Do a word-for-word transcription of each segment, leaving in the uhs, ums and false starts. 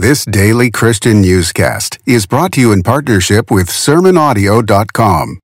This daily Christian newscast is brought to you in partnership with sermon audio dot com.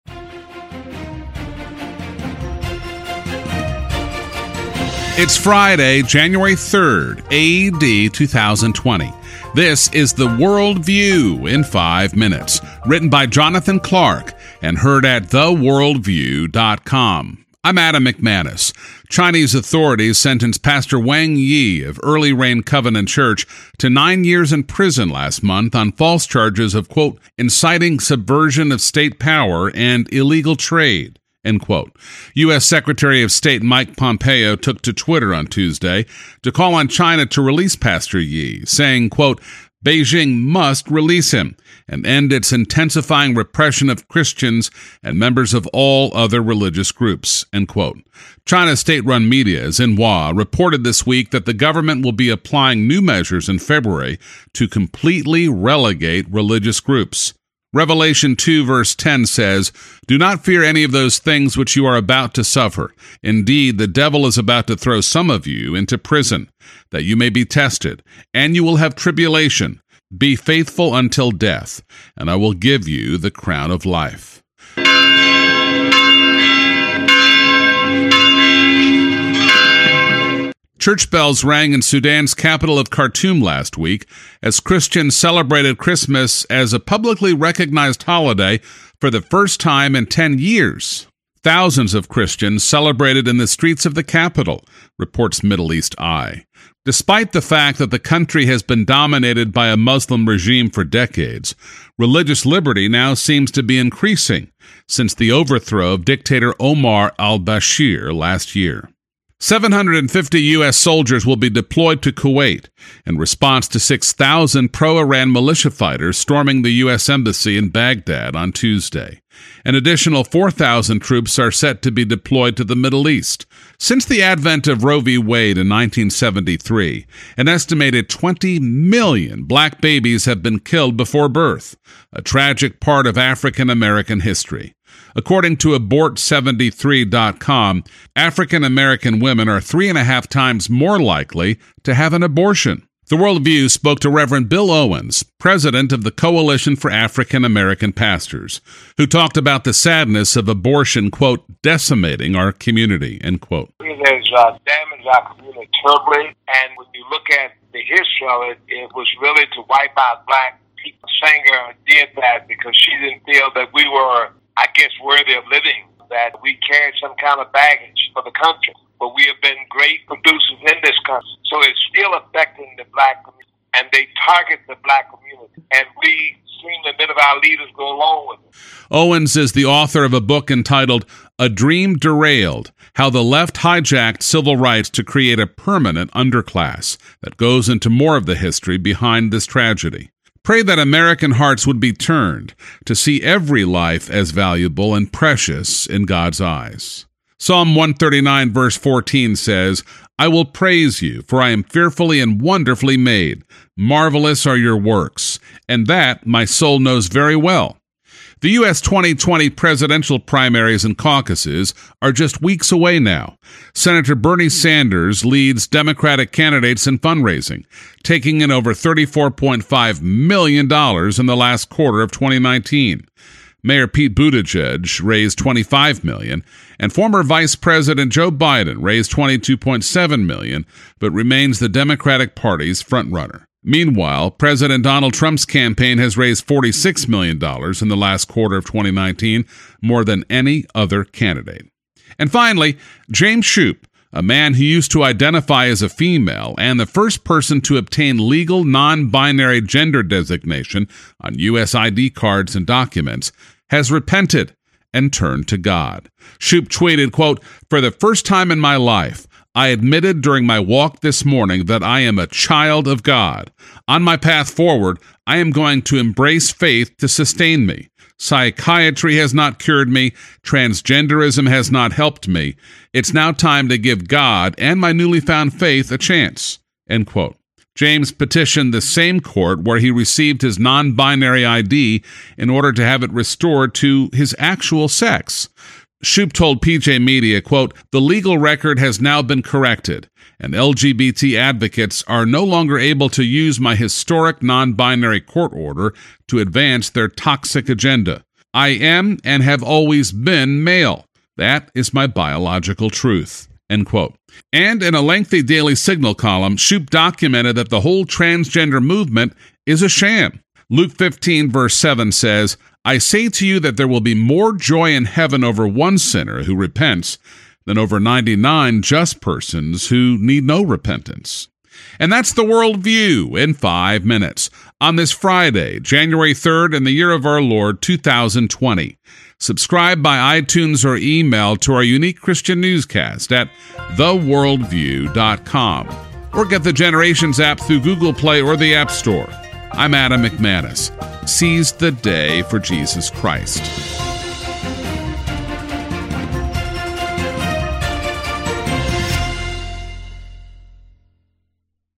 It's Friday, January third, A D two thousand twenty. This is The World View in five minutes, written by Jonathan Clark and heard at the world view dot com. I'm Adam McManus. Chinese authorities sentenced Pastor Wang Yi of Early Rain Covenant Church to nine years in prison last month on false charges of, quote, inciting subversion of state power and illegal trade, end quote. U S. Secretary of State Mike Pompeo took to Twitter on Tuesday to call on China to release Pastor Yi, saying, quote, Beijing must release him and end its intensifying repression of Christians and members of all other religious groups, end quote. China's state-run media, Xinhua, reported this week that the government will be applying new measures in February to completely relegate religious groups. Revelation two verse ten says, Do not fear any of those things which you are about to suffer. Indeed, the devil is about to throw some of you into prison, that you may be tested, and you will have tribulation. Be faithful until death, and I will give you the crown of life. Church bells rang in Sudan's capital of Khartoum last week as Christians celebrated Christmas as a publicly recognized holiday for the first time in ten years. Thousands of Christians celebrated in the streets of the capital, reports Middle East Eye. Despite the fact that the country has been dominated by a Muslim regime for decades, religious liberty now seems to be increasing since the overthrow of dictator Omar al-Bashir last year. seven hundred fifty U S soldiers will be deployed to Kuwait in response to six thousand pro-Iran militia fighters storming the U S embassy in Baghdad on Tuesday. An additional four thousand troops are set to be deployed to the Middle East. Since the advent of Roe v. Wade in nineteen seventy-three, an estimated twenty million black babies have been killed before birth, a tragic part of African American history. According to abort seventy-three dot com, African American women are three and a half times more likely to have an abortion. The World View spoke to Reverend Bill Owens, president of the Coalition for African American Pastors, who talked about the sadness of abortion, quote, decimating our community, end quote. It has uh, damaged our community terribly, and when you look at the history of it, it was really to wipe out black people. Sanger did that because she didn't feel that we were, I guess, worthy of living, that we carried some kind of baggage for the country. But we have been great producers in this country. So it's still affecting the black community, and they target the black community. And we seem that many of our leaders go along with it. Owens is the author of a book entitled A Dream Derailed, How the Left Hijacked Civil Rights to Create a Permanent Underclass, that goes into more of the history behind this tragedy. Pray that American hearts would be turned to see every life as valuable and precious in God's eyes. Psalm one thirty-nine verse fourteen says, I will praise you, for I am fearfully and wonderfully made. Marvelous are your works, and that my soul knows very well. The U S twenty twenty presidential primaries and caucuses are just weeks away now. Senator Bernie Sanders leads Democratic candidates in fundraising, taking in over thirty-four point five million dollars in the last quarter of twenty nineteen. Mayor Pete Buttigieg raised twenty-five million dollars, and former Vice President Joe Biden raised twenty-two point seven million dollars, but remains the Democratic Party's frontrunner. Meanwhile, President Donald Trump's campaign has raised forty-six million dollars in the last quarter of twenty nineteen, more than any other candidate. And finally, James Shoup, a man who used to identify as a female and the first person to obtain legal non-binary gender designation on U S I D cards and documents, has repented and turned to God. Shoup tweeted, quote, For the first time in my life, I admitted during my walk this morning that I am a child of God. On my path forward, I am going to embrace faith to sustain me. Psychiatry has not cured me. Transgenderism has not helped me. It's now time to give God and my newly found faith a chance, end quote. James petitioned the same court where he received his non-binary I D in order to have it restored to his actual sex. Shoup told P J Media, quote, The legal record has now been corrected, and L G B T advocates are no longer able to use my historic non-binary court order to advance their toxic agenda. I am and have always been male. That is my biological truth." End quote. And in a lengthy Daily Signal column, Shoup documented that the whole transgender movement is a sham. Luke fifteen verse seven says, "I say to you that there will be more joy in heaven over one sinner who repents than over ninety-nine just persons who need no repentance." And that's the Worldview in five minutes on this Friday, January third, in the year of our Lord, two thousand twenty. Subscribe by iTunes or email to our unique Christian newscast at the worldview dot com, or get the Generations app through Google Play or the App Store. I'm Adam McManus. Seize the day for Jesus Christ.